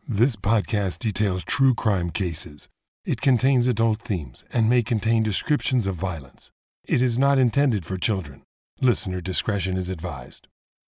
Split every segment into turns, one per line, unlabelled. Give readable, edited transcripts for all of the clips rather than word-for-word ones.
This podcast details true crime cases. It contains adult themes and may contain descriptions of violence. It is not intended for children. Listener discretion is advised.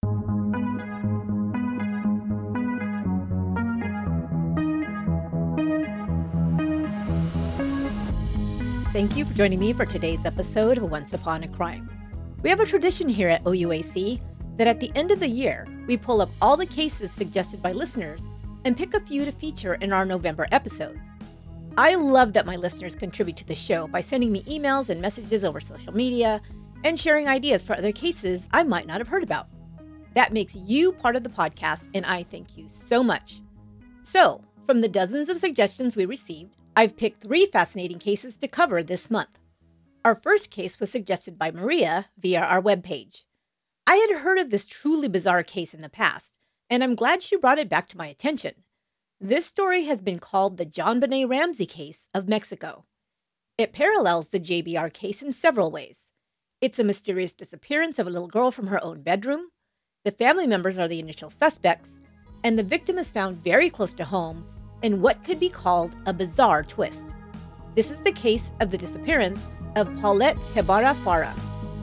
Thank you for joining me for today's episode of Once Upon a Crime. We have a tradition here at OUAC that at the end of the year, we pull up all the cases suggested by listeners and pick a few to feature in our November episodes. I love that my listeners contribute to the show by sending me emails and messages over social media and sharing ideas for other cases I might not have heard about. That makes you part of the podcast, and I thank you so much. So, from the dozens of suggestions we received, I've picked 3 fascinating cases to cover this month. Our first case was suggested by Maria via our webpage. I had heard of this truly bizarre case in the past, and I'm glad she brought it back to my attention. This story has been called the JonBenet Ramsey case of Mexico. It parallels the JBR case in several ways. It's a mysterious disappearance of a little girl from her own bedroom. The family members are the initial suspects, and the victim is found very close to home in what could be called a bizarre twist. This is the case of the disappearance of Paulette Ibarra Fara.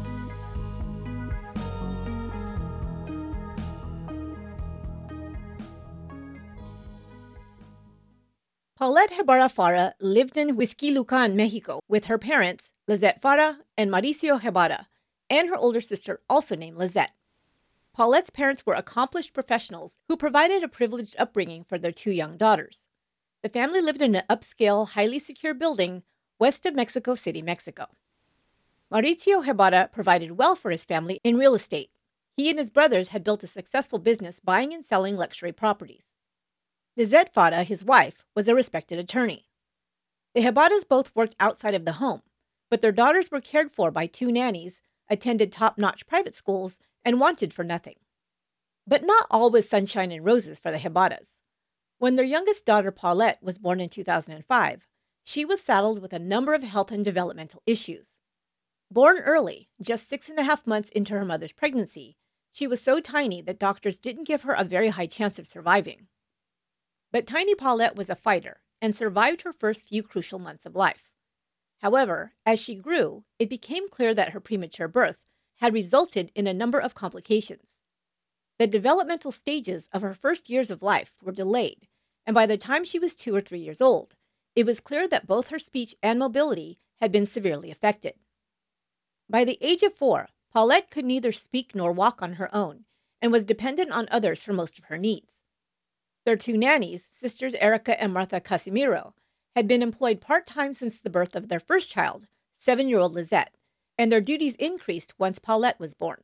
Paulette Ibarra Fara lived in Huixquilucan, Mexico, with her parents, Lizette Fara and Mauricio Ibarra, and her older sister, also named Lizette. Paulette's parents were accomplished professionals who provided a privileged upbringing for their 2 young daughters. The family lived in an upscale, highly secure building west of Mexico City, Mexico. Mauricio Ibarra provided well for his family in real estate. He and his brothers had built a successful business buying and selling luxury properties. Lizette Fara, his wife, was a respected attorney. The Ibarras both worked outside of the home, but their daughters were cared for by 2 nannies, attended top-notch private schools, and wanted for nothing. But not all was sunshine and roses for the Ibarras. When their youngest daughter, Paulette, was born in 2005, she was saddled with a number of health and developmental issues. Born early, just 6.5 months into her mother's pregnancy, she was so tiny that doctors didn't give her a very high chance of surviving. But tiny Paulette was a fighter and survived her first few crucial months of life. However, as she grew, it became clear that her premature birth had resulted in a number of complications. The developmental stages of her first years of life were delayed, and by the time she was 2 or 3 years old, it was clear that both her speech and mobility had been severely affected. By the age of 4, Paulette could neither speak nor walk on her own and was dependent on others for most of her needs. Their 2 nannies, sisters Erica and Martha Casimiro, had been employed part-time since the birth of their first child, 7-year-old Lizette, and their duties increased once Paulette was born.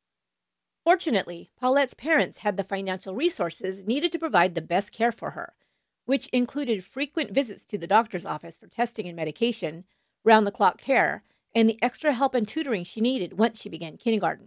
Fortunately, Paulette's parents had the financial resources needed to provide the best care for her, which included frequent visits to the doctor's office for testing and medication, round-the-clock care, and the extra help and tutoring she needed once she began kindergarten.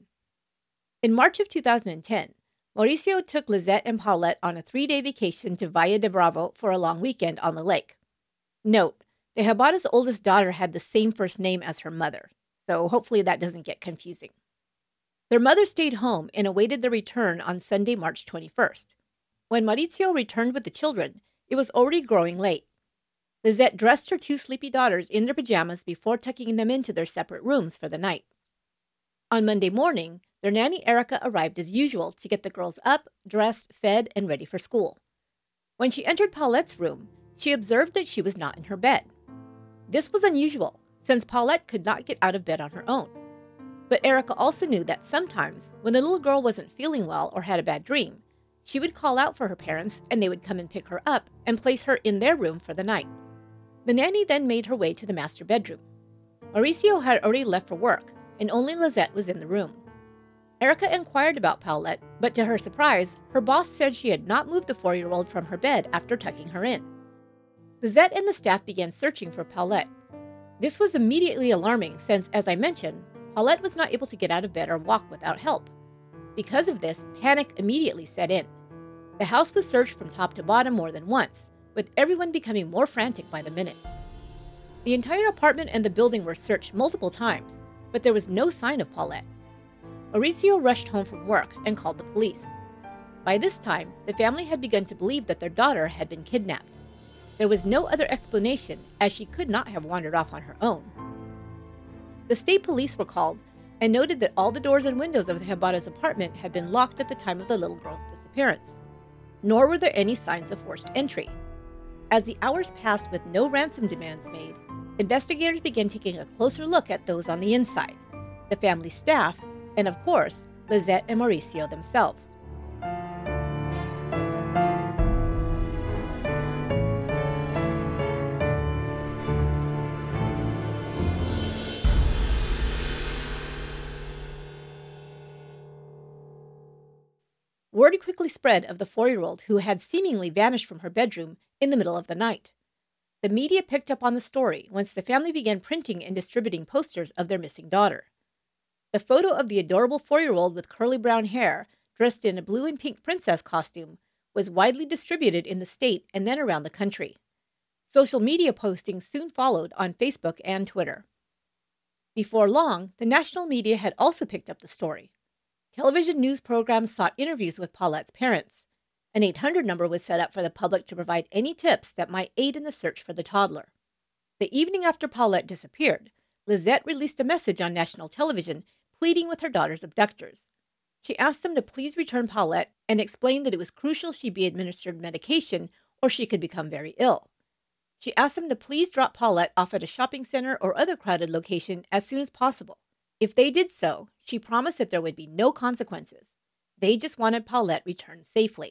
In March of 2010, Mauricio took Lizette and Paulette on a 3-day vacation to Valle de Bravo for a long weekend on the lake. Note, the Ibarra's oldest daughter had the same first name as her mother, so hopefully that doesn't get confusing. Their mother stayed home and awaited their return on Sunday, March 21st. When Mauricio returned with the children, it was already growing late. Lizette dressed her 2 sleepy daughters in their pajamas before tucking them into their separate rooms for the night. On Monday morning, their nanny Erica arrived as usual to get the girls up, dressed, fed, and ready for school. When she entered Paulette's room, she observed that she was not in her bed. This was unusual, since Paulette could not get out of bed on her own. But Erica also knew that sometimes, when the little girl wasn't feeling well or had a bad dream, she would call out for her parents and they would come and pick her up and place her in their room for the night. The nanny then made her way to the master bedroom. Mauricio had already left for work, and only Lizette was in the room. Erica inquired about Paulette, but to her surprise, her boss said she had not moved the 4-year-old from her bed after tucking her in. Lizette and the staff began searching for Paulette. This was immediately alarming since, as I mentioned, Paulette was not able to get out of bed or walk without help. Because of this, panic immediately set in. The house was searched from top to bottom more than once, with everyone becoming more frantic by the minute. The entire apartment and the building were searched multiple times, but there was no sign of Paulette. Mauricio rushed home from work and called the police. By this time, the family had begun to believe that their daughter had been kidnapped. There was no other explanation, as she could not have wandered off on her own. The state police were called and noted that all the doors and windows of the Gebara's apartment had been locked at the time of the little girl's disappearance. Nor were there any signs of forced entry. As the hours passed with no ransom demands made, investigators began taking a closer look at those on the inside, the family staff, and of course, Lizette and Mauricio themselves. Word quickly spread of the 4-year-old who had seemingly vanished from her bedroom in the middle of the night. The media picked up on the story once the family began printing and distributing posters of their missing daughter. The photo of the adorable 4-year-old with curly brown hair, dressed in a blue and pink princess costume, was widely distributed in the state and then around the country. Social media postings soon followed on Facebook and Twitter. Before long, the national media had also picked up the story. Television news programs sought interviews with Paulette's parents. An 800 number was set up for the public to provide any tips that might aid in the search for the toddler. The evening after Paulette disappeared, Lizette released a message on national television pleading with her daughter's abductors. She asked them to please return Paulette and explained that it was crucial she be administered medication or she could become very ill. She asked them to please drop Paulette off at a shopping center or other crowded location as soon as possible. If they did so, she promised that there would be no consequences. They just wanted Paulette returned safely.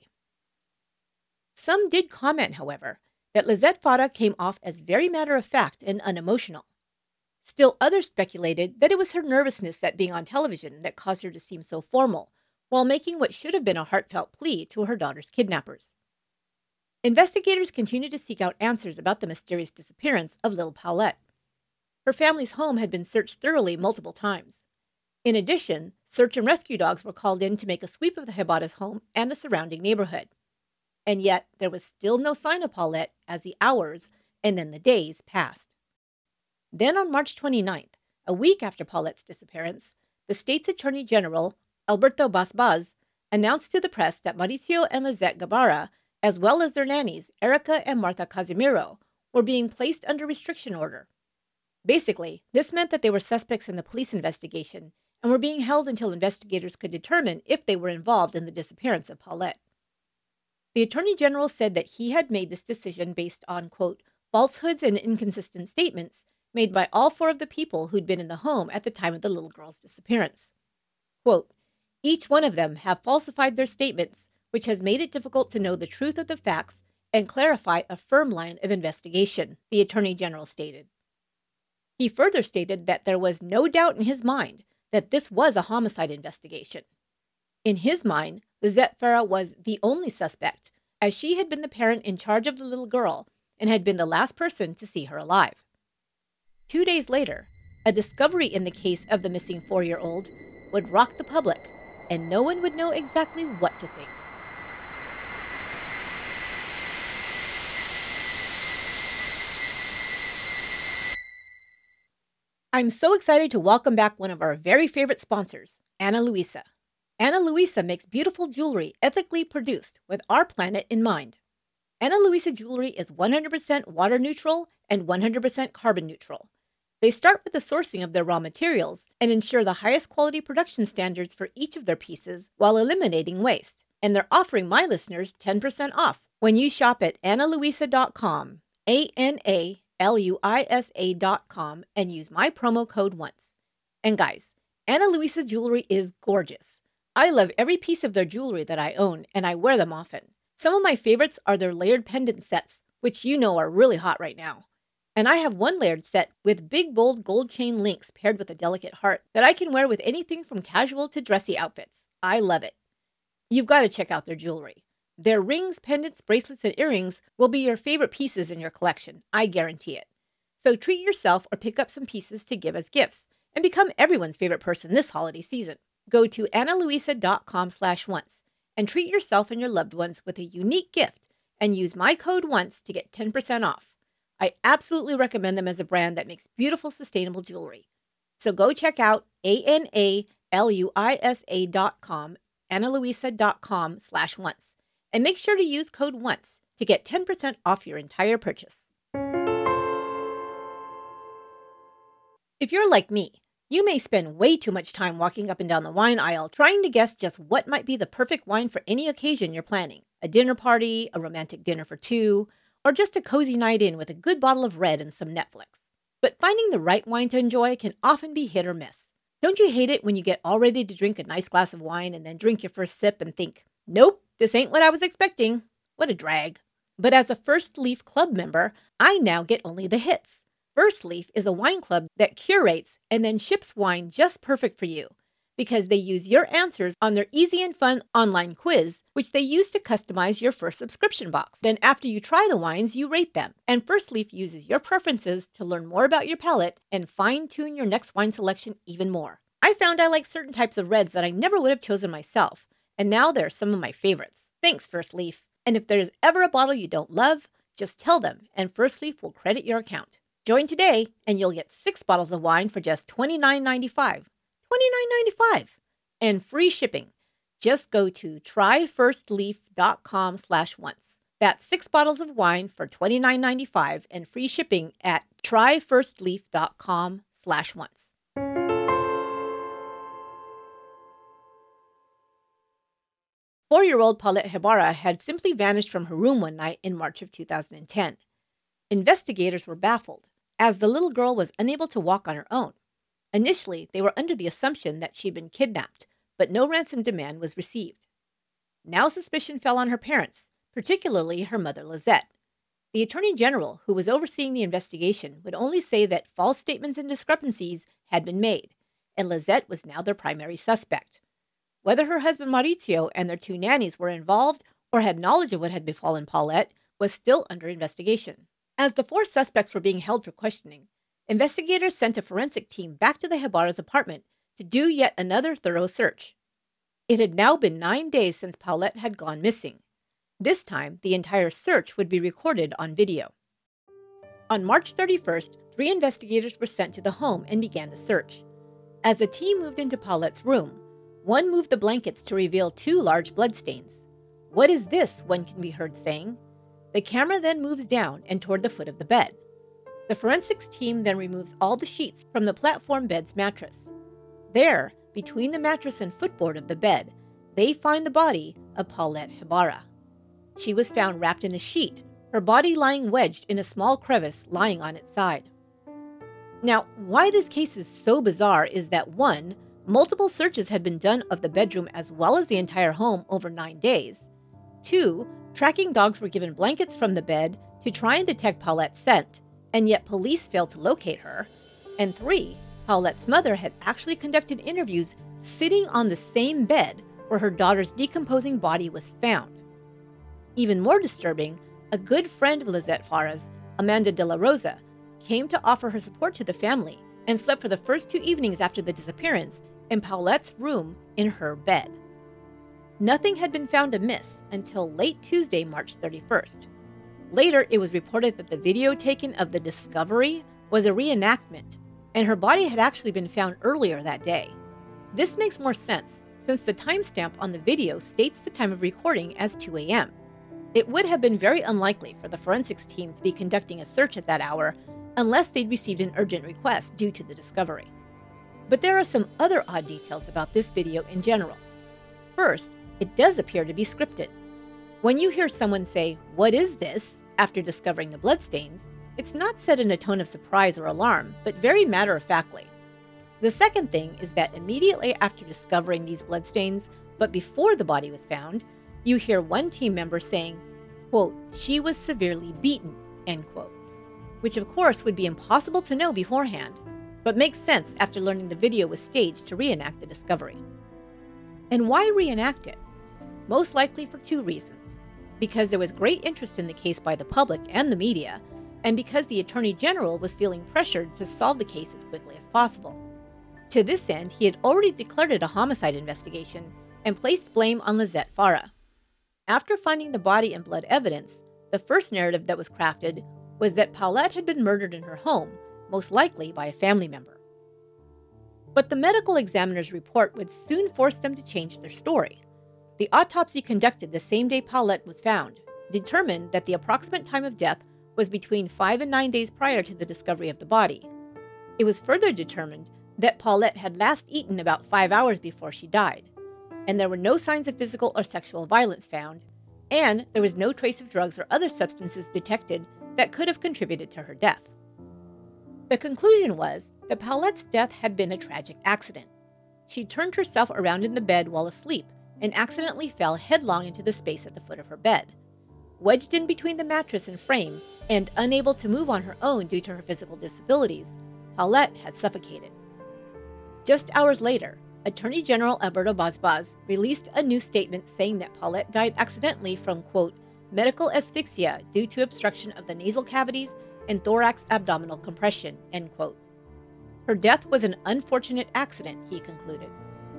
Some did comment, however, that Lizette Farah came off as very matter-of-fact and unemotional. Still others speculated that it was her nervousness at being on television that caused her to seem so formal, while making what should have been a heartfelt plea to her daughter's kidnappers. Investigators continued to seek out answers about the mysterious disappearance of little Paulette. Her family's home had been searched thoroughly multiple times. In addition, search and rescue dogs were called in to make a sweep of the Gebara's home and the surrounding neighborhood. And yet, there was still no sign of Paulette as the hours and then the days passed. Then on March 29th, a week after Paulette's disappearance, the state's Attorney General, Alberto Basbaz, announced to the press that Mauricio and Lizette Gebara, as well as their nannies, Erica and Martha Casimiro, were being placed under restriction order. Basically, this meant that they were suspects in the police investigation and were being held until investigators could determine if they were involved in the disappearance of Paulette. The Attorney General said that he had made this decision based on, quote, falsehoods and inconsistent statements made by all 4 of the people who'd been in the home at the time of the little girl's disappearance. Quote, each one of them have falsified their statements, which has made it difficult to know the truth of the facts and clarify a firm line of investigation, the Attorney General stated. He further stated that there was no doubt in his mind that this was a homicide investigation. In his mind, Lizette Farah was the only suspect, as she had been the parent in charge of the little girl and had been the last person to see her alive. 2 days later, a discovery in the case of the missing 4-year-old would rock the public, and no one would know exactly what to think. I'm so excited to welcome back one of our very favorite sponsors, Ana Luisa. Ana Luisa makes beautiful jewelry ethically produced with our planet in mind. Ana Luisa jewelry is 100% water neutral and 100% carbon neutral. They start with the sourcing of their raw materials and ensure the highest quality production standards for each of their pieces while eliminating waste. And they're offering my listeners 10% off when you shop at analuisa.com, ANALUISA.com, and use my promo code ONCE. And guys, Ana Luisa jewelry is gorgeous. I love every piece of their jewelry that I own, and I wear them often. Some of my favorites are their layered pendant sets, which you know are really hot right now. And I have one layered set with big, bold gold chain links paired with a delicate heart that I can wear with anything from casual to dressy outfits. I love it. You've got to check out their jewelry. Their rings, pendants, bracelets, and earrings will be your favorite pieces in your collection. I guarantee it. So treat yourself or pick up some pieces to give as gifts and become everyone's favorite person this holiday season. Go to analuisa.com/once and treat yourself and your loved ones with a unique gift and use my code ONCE to get 10% off. I absolutely recommend them as a brand that makes beautiful, sustainable jewelry. So go check out analuisa.com analuisa.com/once. And make sure to use code ONCE to get 10% off your entire purchase. If you're like me, you may spend way too much time walking up and down the wine aisle trying to guess just what might be the perfect wine for any occasion you're planning. A dinner party, a romantic dinner for two, or just a cozy night in with a good bottle of red and some Netflix. But finding the right wine to enjoy can often be hit or miss. Don't you hate it when you get all ready to drink a nice glass of wine and then drink your first sip and think, nope, this ain't what I was expecting. What a drag. But as a First Leaf Club member, I now get only the hits. First Leaf is a wine club that curates and then ships wine just perfect for you because they use your answers on their easy and fun online quiz, which they use to customize your first subscription box. Then after you try the wines, you rate them. And First Leaf uses your preferences to learn more about your palate and fine-tune your next wine selection even more. I found I like certain types of reds that I never would have chosen myself, and now they're some of my favorites. Thanks, First Leaf. And if there's ever a bottle you don't love, just tell them, and First Leaf will credit your account. Join today, and you'll get 6 bottles of wine for just $29.95. $29.95 and free shipping. Just go to tryfirstleaf.com/once. That's 6 bottles of wine for $29.95 and free shipping at tryfirstleaf.com/once. 4-year-old Paulette Ibarra had simply vanished from her room one night in March of 2010. Investigators were baffled, as the little girl was unable to walk on her own. Initially, they were under the assumption that she'd been kidnapped, but no ransom demand was received. Now suspicion fell on her parents, particularly her mother, Lizette. The Attorney General, who was overseeing the investigation, would only say that false statements and discrepancies had been made, and Lizette was now their primary suspect. Whether her husband Mauricio and their 2 nannies were involved or had knowledge of what had befallen Paulette was still under investigation. As the 4 suspects were being held for questioning, investigators sent a forensic team back to the Ibarra's apartment to do yet another thorough search. It had now been 9 days since Paulette had gone missing. This time, the entire search would be recorded on video. On March 31st, 3 investigators were sent to the home and began the search. As the team moved into Paulette's room, one moved the blankets to reveal 2 large bloodstains. "What is this?" one can be heard saying. The camera then moves down and toward the foot of the bed. The forensics team then removes all the sheets from the platform bed's mattress. There, between the mattress and footboard of the bed, they find the body of Paulette Ibarra. She was found wrapped in a sheet, her body lying wedged in a small crevice lying on its side. Now, why this case is so bizarre is that 1, multiple searches had been done of the bedroom as well as the entire home over 9 days. 2, tracking dogs were given blankets from the bed to try and detect Paulette's scent, and yet police failed to locate her. And 3, Paulette's mother had actually conducted interviews sitting on the same bed where her daughter's decomposing body was found. Even more disturbing, a good friend of Lizette Farah's, Amanda De La Rosa, came to offer her support to the family and slept for the first 2 evenings after the disappearance in Paulette's room in her bed. Nothing had been found amiss until late Tuesday, March 31st. Later, it was reported that the video taken of the discovery was a reenactment, and her body had actually been found earlier that day. This makes more sense, since the timestamp on the video states the time of recording as 2 a.m. It would have been very unlikely for the forensics team to be conducting a search at that hour unless they'd received an urgent request due to the discovery. But there are some other odd details about this video in general. First, it does appear to be scripted. When you hear someone say, "What is this?" after discovering the bloodstains, it's not said in a tone of surprise or alarm, but very matter-of-factly. The second thing is that immediately after discovering these bloodstains, but before the body was found, you hear one team member saying, quote, "She was severely beaten," end quote, which of course would be impossible to know beforehand, but makes sense after learning the video was staged to reenact the discovery. And why reenact it? Most likely for 2 reasons. Because there was great interest in the case by the public and the media, and because the Attorney General was feeling pressured to solve the case as quickly as possible. To this end, he had already declared it a homicide investigation and placed blame on Lizette Farah. After finding the body and blood evidence, the first narrative that was crafted was that Paulette had been murdered in her home, most likely by a family member. But the medical examiner's report would soon force them to change their story. The autopsy conducted the same day Paulette was found determined that the approximate time of death was between 5 and 9 days prior to the discovery of the body. It was further determined that Paulette had last eaten about 5 hours before she died, and there were no signs of physical or sexual violence found, and there was no trace of drugs or other substances detected that could have contributed to her death. The conclusion was that Paulette's death had been a tragic accident. She turned herself around in the bed while asleep and accidentally fell headlong into the space at the foot of her bed. Wedged in between the mattress and frame and unable to move on her own due to her physical disabilities, Paulette had suffocated. Just hours later, Attorney General Alberto Basbas released a new statement saying that Paulette died accidentally from, quote, medical asphyxia due to obstruction of the nasal cavities and thorax abdominal compression, end quote. Her death was an unfortunate accident, he concluded.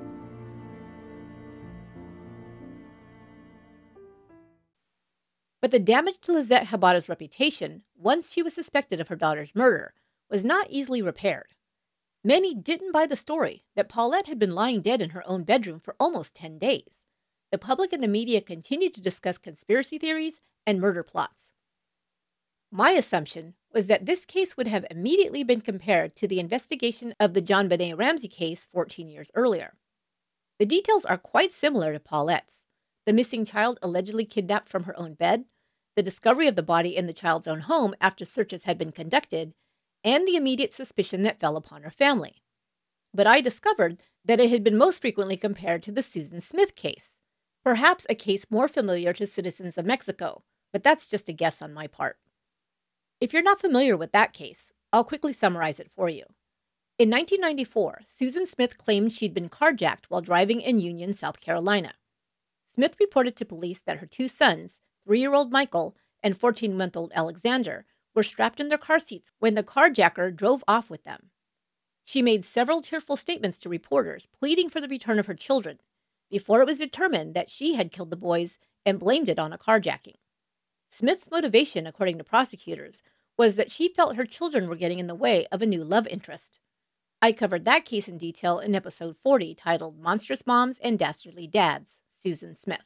But the damage to Lizette Habada's reputation, once she was suspected of her daughter's murder, was not easily repaired. Many didn't buy the story that Paulette had been lying dead in her own bedroom for almost 10 days. The public and the media continued to discuss conspiracy theories and murder plots. My assumption was that this case would have immediately been compared to the investigation of the JonBenét Ramsey case 14 years earlier. The details are quite similar to Paulette's. The missing child allegedly kidnapped from her own bed, the discovery of the body in the child's own home after searches had been conducted, and the immediate suspicion that fell upon her family. But I discovered that it had been most frequently compared to the Susan Smith case, perhaps a case more familiar to citizens of Mexico, but that's just a guess on my part. If you're not familiar with that case, I'll quickly summarize it for you. In 1994, Susan Smith claimed she'd been carjacked while driving in Union, South Carolina. Smith reported to police that her two sons, 3-year-old Michael and 14-month-old Alexander, were strapped in their car seats when the carjacker drove off with them. She made several tearful statements to reporters, pleading for the return of her children, before it was determined that she had killed the boys and blamed it on a carjacking. Smith's motivation, according to prosecutors, was that she felt her children were getting in the way of a new love interest. I covered that case in detail in episode 40, titled Monstrous Moms and Dastardly Dads, Susan Smith.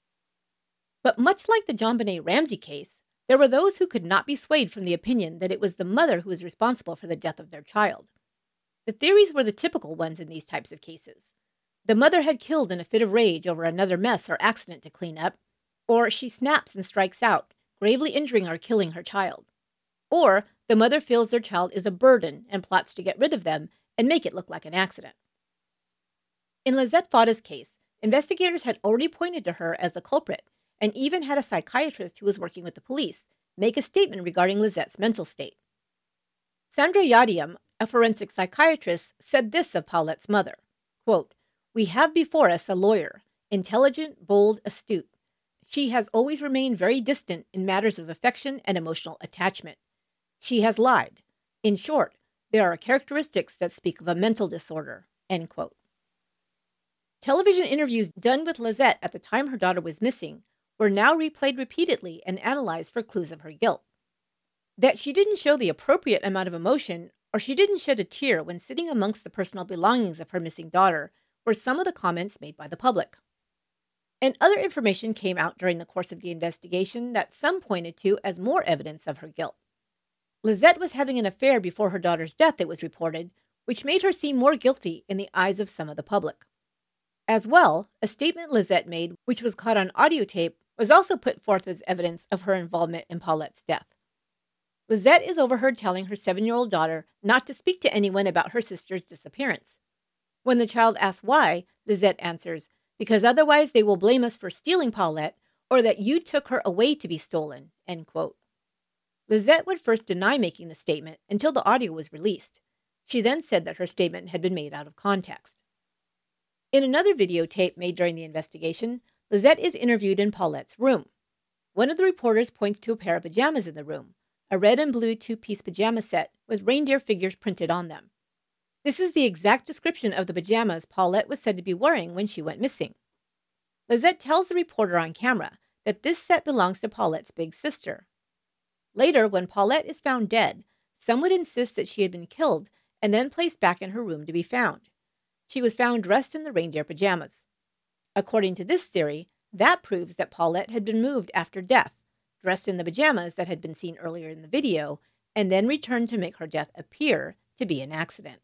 But much like the JonBenét Ramsey case, there were those who could not be swayed from the opinion that it was the mother who was responsible for the death of their child. The theories were the typical ones in these types of cases. The mother had killed in a fit of rage over another mess or accident to clean up, or she snaps and strikes out, gravely injuring or killing her child. Or the mother feels their child is a burden and plots to get rid of them and make it look like an accident. In Lizette Fada's case, investigators had already pointed to her as the culprit and even had a psychiatrist who was working with the police make a statement regarding Lizette's mental state. Sandra Yadiam, a forensic psychiatrist, said this of Paulette's mother, quote, "We have before us a lawyer, intelligent, bold, astute. She has always remained very distant in matters of affection and emotional attachment. She has lied. In short, there are characteristics that speak of a mental disorder," end quote. Television interviews done with Lizette at the time her daughter was missing were now replayed repeatedly and analyzed for clues of her guilt. That she didn't show the appropriate amount of emotion or she didn't shed a tear when sitting amongst the personal belongings of her missing daughter were some of the comments made by the public. And other information came out during the course of the investigation that some pointed to as more evidence of her guilt. Lizette was having an affair before her daughter's death, it was reported, which made her seem more guilty in the eyes of some of the public. As well, a statement Lizette made, which was caught on audio tape, was also put forth as evidence of her involvement in Paulette's death. Lizette is overheard telling her 7-year-old daughter not to speak to anyone about her sister's disappearance. When the child asks why, Lizette answers, "Because otherwise they will blame us for stealing Paulette or that you took her away to be stolen," end quote. Lizette would first deny making the statement until the audio was released. She then said that her statement had been made out of context. In another videotape made during the investigation, Lizette is interviewed in Paulette's room. One of the reporters points to a pair of pajamas in the room, a red and blue 2-piece pajama set with reindeer figures printed on them. This is the exact description of the pajamas Paulette was said to be wearing when she went missing. Lizette tells the reporter on camera that this set belongs to Paulette's big sister. Later, when Paulette is found dead, some would insist that she had been killed and then placed back in her room to be found. She was found dressed in the reindeer pajamas. According to this theory, that proves that Paulette had been moved after death, dressed in the pajamas that had been seen earlier in the video, and then returned to make her death appear to be an accident.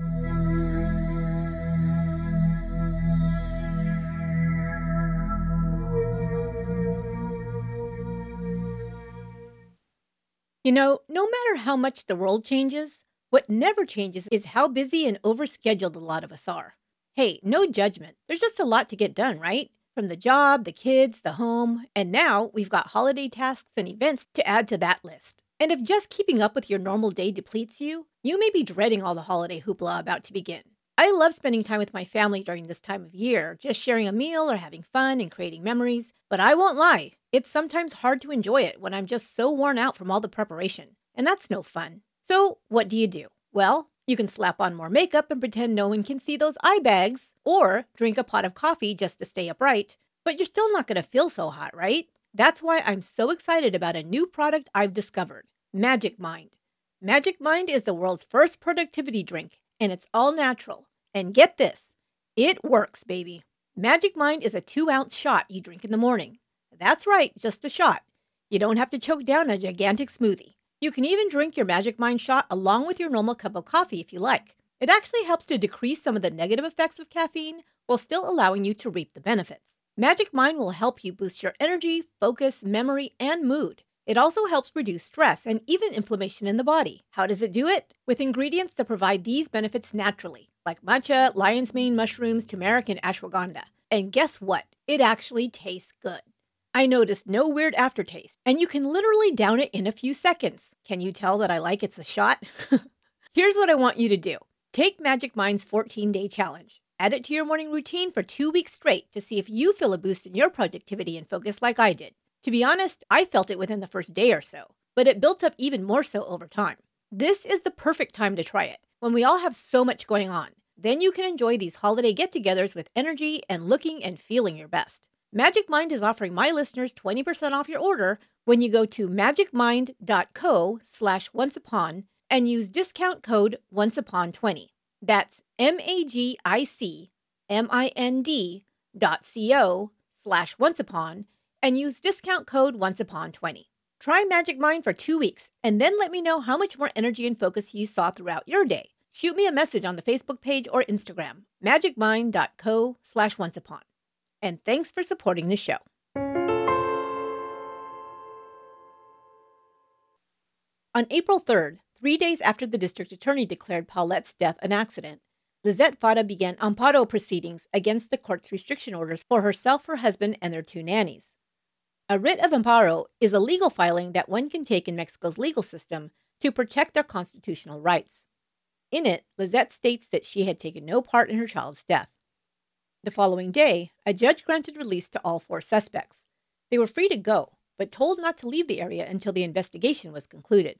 You know, no matter how much the world changes, what never changes is how busy and overscheduled a lot of us are. Hey, no judgment. There's just a lot to get done, right? From the job, the kids, the home, and now we've got holiday tasks and events to add to that list. And if just keeping up with your normal day depletes you, you may be dreading all the holiday hoopla about to begin. I love spending time with my family during this time of year, just sharing a meal or having fun and creating memories. But I won't lie, it's sometimes hard to enjoy it when I'm just so worn out from all the preparation. And that's no fun. So what do? Well, you can slap on more makeup and pretend no one can see those eye bags, or drink a pot of coffee just to stay upright. But you're still not going to feel so hot, right? That's why I'm so excited about a new product I've discovered, Magic Mind. Magic Mind is the world's first productivity drink, and it's all natural. And get this, it works, baby. Magic Mind is a 2-ounce shot you drink in the morning. That's right, just a shot. You don't have to choke down a gigantic smoothie. You can even drink your Magic Mind shot along with your normal cup of coffee if you like. It actually helps to decrease some of the negative effects of caffeine while still allowing you to reap the benefits. Magic Mind will help you boost your energy, focus, memory, and mood. It also helps reduce stress and even inflammation in the body. How does it do it? With ingredients that provide these benefits naturally, like matcha, lion's mane mushrooms, turmeric, and ashwagandha. And guess what? It actually tastes good. I noticed no weird aftertaste, and you can literally down it in a few seconds. Can you tell that I like it's a shot? Here's what I want you to do. Take Magic Mind's 14-day challenge. Add it to your morning routine for 2 weeks straight to see if you feel a boost in your productivity and focus like I did. To be honest, I felt it within the first day or so, but it built up even more so over time. This is the perfect time to try it, when we all have so much going on. Then you can enjoy these holiday get-togethers with energy and looking and feeling your best. Magic Mind is offering my listeners 20% off your order when you go to magicmind.co/onceupon and use discount code onceupon20. That's magicmind.co/onceupon and use discount code onceupon20. Try Magic Mind for 2 weeks and then let me know how much more energy and focus you saw throughout your day. Shoot me a message on the Facebook page or Instagram, magicmind.co/onceupon. And thanks for supporting the show. On April 3rd, 3 days after the district attorney declared Paulette's death an accident, Lizette Farah began amparo proceedings against the court's restriction orders for herself, her husband, and their 2 nannies. A writ of amparo is a legal filing that one can take in Mexico's legal system to protect their constitutional rights. In it, Lizette states that she had taken no part in her child's death. The following day, a judge granted release to all 4 suspects. They were free to go, but told not to leave the area until the investigation was concluded.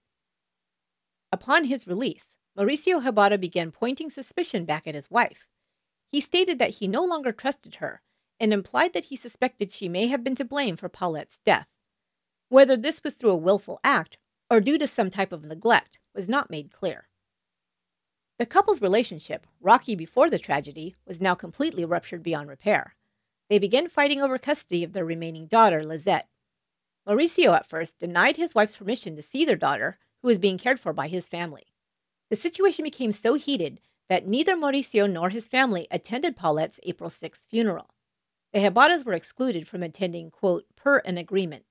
Upon his release, Mauricio Ibarra began pointing suspicion back at his wife. He stated that he no longer trusted her and implied that he suspected she may have been to blame for Paulette's death. Whether this was through a willful act or due to some type of neglect was not made clear. The couple's relationship, rocky before the tragedy, was now completely ruptured beyond repair. They began fighting over custody of their remaining daughter, Lizette. Mauricio at first denied his wife's permission to see their daughter, who was being cared for by his family. The situation became so heated that neither Mauricio nor his family attended Paulette's April 6th funeral. The Ibarras were excluded from attending, quote, per an agreement.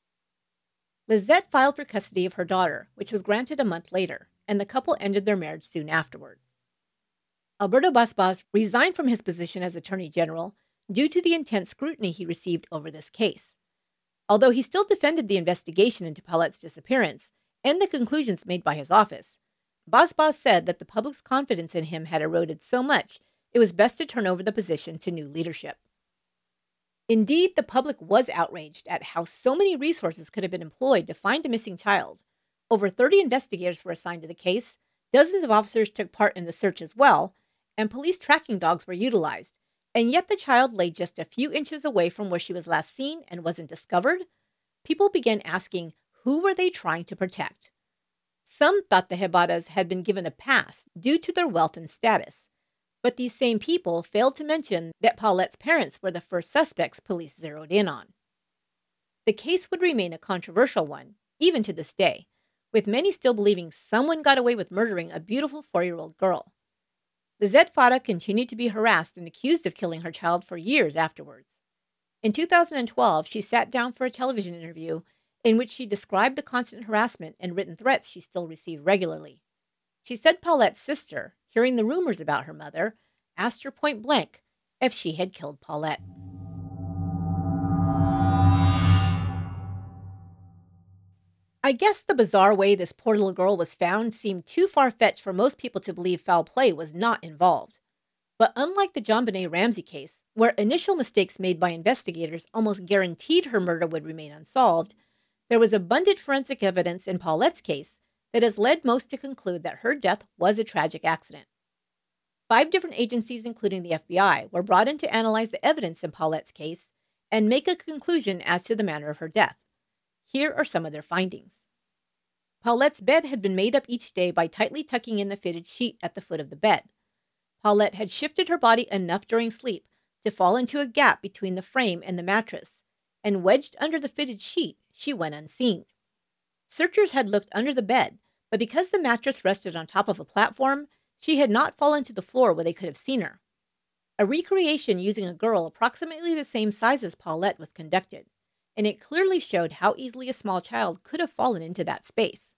Lizette filed for custody of her daughter, which was granted a month later, and the couple ended their marriage soon afterward. Alberto Basbas resigned from his position as Attorney General due to the intense scrutiny he received over this case. Although he still defended the investigation into Paulette's disappearance and the conclusions made by his office, Basbas said that the public's confidence in him had eroded so much it was best to turn over the position to new leadership. Indeed, the public was outraged at how so many resources could have been employed to find a missing child. Over 30 investigators were assigned to the case, dozens of officers took part in the search as well, and police tracking dogs were utilized. And yet the child lay just a few inches away from where she was last seen and wasn't discovered. People began asking, who were they trying to protect? Some thought the Ibarras had been given a pass due to their wealth and status. But these same people failed to mention that Paulette's parents were the first suspects police zeroed in on. The case would remain a controversial one, even to this day, with many still believing someone got away with murdering a beautiful 4-year-old girl. Lizette Farah continued to be harassed and accused of killing her child for years afterwards. In 2012, she sat down for a television interview in which she described the constant harassment and written threats she still received regularly. She said Paulette's sister, hearing the rumors about her mother, asked her point blank if she had killed Paulette. I guess the bizarre way this poor little girl was found seemed too far-fetched for most people to believe foul play was not involved. But unlike the JonBenet Ramsey case, where initial mistakes made by investigators almost guaranteed her murder would remain unsolved, there was abundant forensic evidence in Paulette's case that has led most to conclude that her death was a tragic accident. 5 different agencies, including the FBI, were brought in to analyze the evidence in Paulette's case and make a conclusion as to the manner of her death. Here are some of their findings. Paulette's bed had been made up each day by tightly tucking in the fitted sheet at the foot of the bed. Paulette had shifted her body enough during sleep to fall into a gap between the frame and the mattress, and wedged under the fitted sheet, she went unseen. Searchers had looked under the bed, but because the mattress rested on top of a platform, she had not fallen to the floor where they could have seen her. A recreation using a girl approximately the same size as Paulette was conducted, and it clearly showed how easily a small child could have fallen into that space.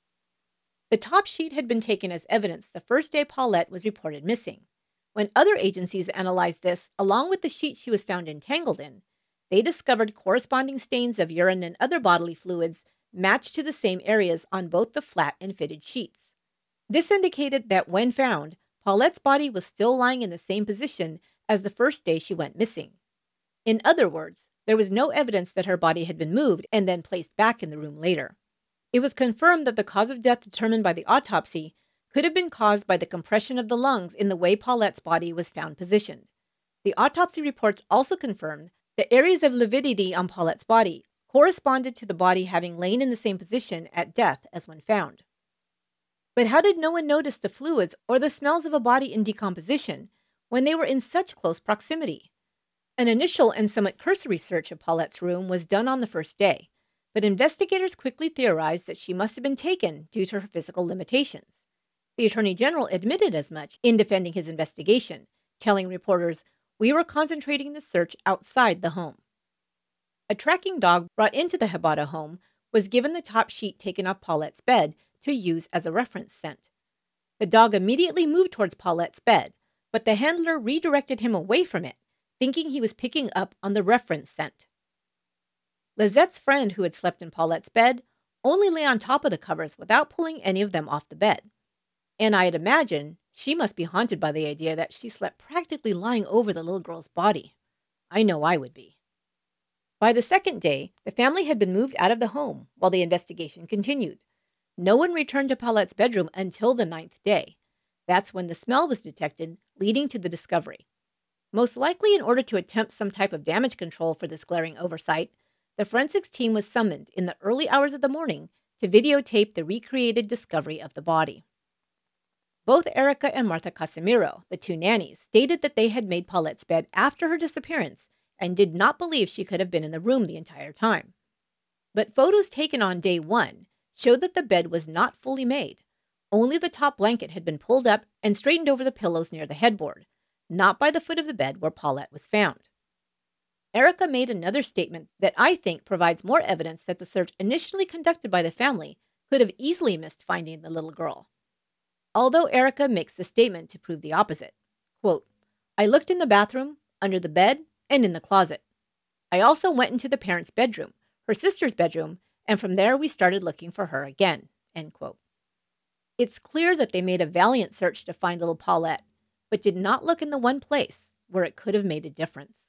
The top sheet had been taken as evidence the first day Paulette was reported missing. When other agencies analyzed this, along with the sheet she was found entangled in, they discovered corresponding stains of urine and other bodily fluids matched to the same areas on both the flat and fitted sheets. This indicated that when found, Paulette's body was still lying in the same position as the first day she went missing. In other words, there was no evidence that her body had been moved and then placed back in the room later. It was confirmed that the cause of death determined by the autopsy could have been caused by the compression of the lungs in the way Paulette's body was found positioned. The autopsy reports also confirmed that areas of lividity on Paulette's body corresponded to the body having lain in the same position at death as when found. But how did no one notice the fluids or the smells of a body in decomposition when they were in such close proximity? An initial and somewhat cursory search of Paulette's room was done on the first day, but investigators quickly theorized that she must have been taken due to her physical limitations. The Attorney General admitted as much in defending his investigation, telling reporters, "We were concentrating the search outside the home." A tracking dog brought into the Hebara home was given the top sheet taken off Paulette's bed to use as a reference scent. The dog immediately moved towards Paulette's bed, but the handler redirected him away from it, thinking he was picking up on the reference scent. Lizette's friend, who had slept in Paulette's bed, only lay on top of the covers without pulling any of them off the bed. And I'd imagine she must be haunted by the idea that she slept practically lying over the little girl's body. I know I would be. By the second day, the family had been moved out of the home while the investigation continued. No one returned to Paulette's bedroom until the 9th day. That's when the smell was detected, leading to the discovery. Most likely in order to attempt some type of damage control for this glaring oversight, the forensics team was summoned in the early hours of the morning to videotape the recreated discovery of the body. Both Erica and Martha Casimiro, the 2 nannies, stated that they had made Paulette's bed after her disappearance and did not believe she could have been in the room the entire time. But photos taken on day 1 showed that the bed was not fully made. Only the top blanket had been pulled up and straightened over the pillows near the headboard, not by the foot of the bed where Paulette was found. Erica made another statement that I think provides more evidence that the search initially conducted by the family could have easily missed finding the little girl. Although Erica makes the statement to prove the opposite. Quote, "I looked in the bathroom, under the bed, and in the closet. I also went into the parents' bedroom, her sister's bedroom, and from there we started looking for her again." End quote. It's clear that they made a valiant search to find little Paulette, but did not look in the one place where it could have made a difference.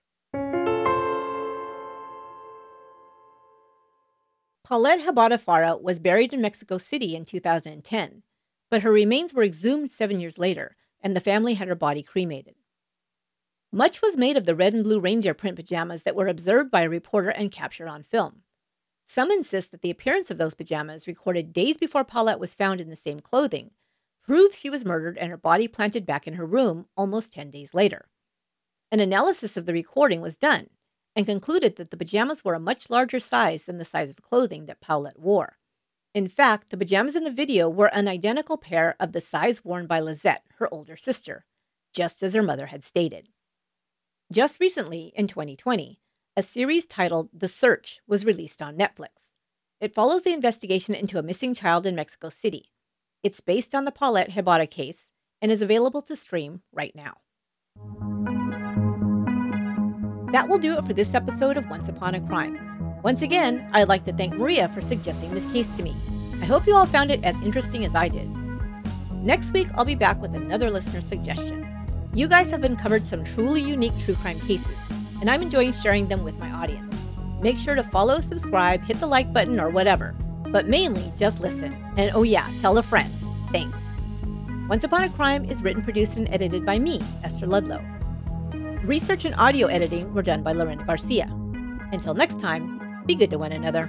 Paulette Hebara Farah was buried in Mexico City in 2010, but her remains were exhumed 7 years later, and the family had her body cremated. Much was made of the red and blue reindeer print pajamas that were observed by a reporter and captured on film. Some insist that the appearance of those pajamas, recorded days before Paulette was found in the same clothing, proves she was murdered and her body planted back in her room almost 10 days later. An analysis of the recording was done and concluded that the pajamas were a much larger size than the size of clothing that Paulette wore. In fact, the pajamas in the video were an identical pair of the size worn by Lizette, her older sister, just as her mother had stated. Just recently, in 2020, a series titled The Search was released on Netflix. It follows the investigation into a missing child in Mexico City. It's based on the Paulette Ibarra case and is available to stream right now. That will do it for this episode of Once Upon a Crime. Once again, I'd like to thank Maria for suggesting this case to me. I hope you all found it as interesting as I did. Next week, I'll be back with another listener suggestion. You guys have uncovered some truly unique true crime cases, and I'm enjoying sharing them with my audience. Make sure to follow, subscribe, hit the like button, or whatever. But mainly, just listen. And oh yeah, tell a friend. Thanks. Once Upon a Crime is written, produced, and edited by me, Esther Ludlow. Research and audio editing were done by Lorena Garcia. Until next time, be good to one another.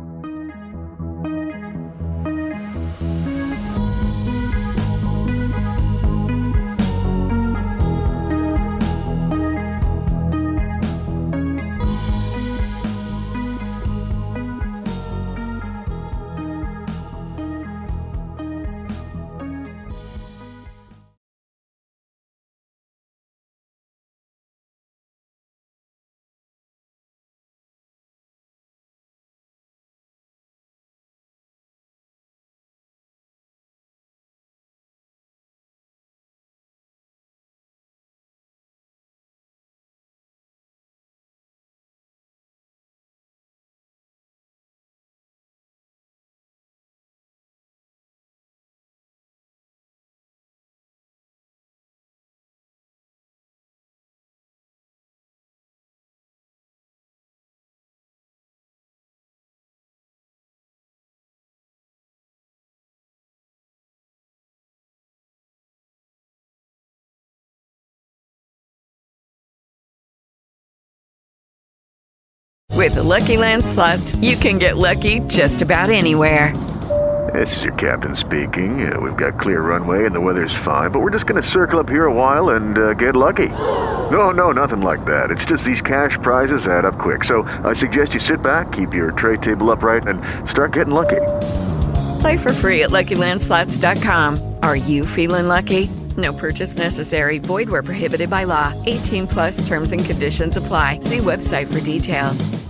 With the Lucky Land Slots, you can get lucky just about anywhere.
This is your captain speaking. We've got clear runway and the weather's fine, but we're just going to circle up here a while and get lucky. No, nothing like that. It's just these cash prizes add up quick. So I suggest you sit back, keep your tray table upright, and start getting lucky.
Play for free at LuckyLandSlots.com. Are you feeling lucky? No purchase necessary. Void where prohibited by law. 18+ terms and conditions apply. See website for details.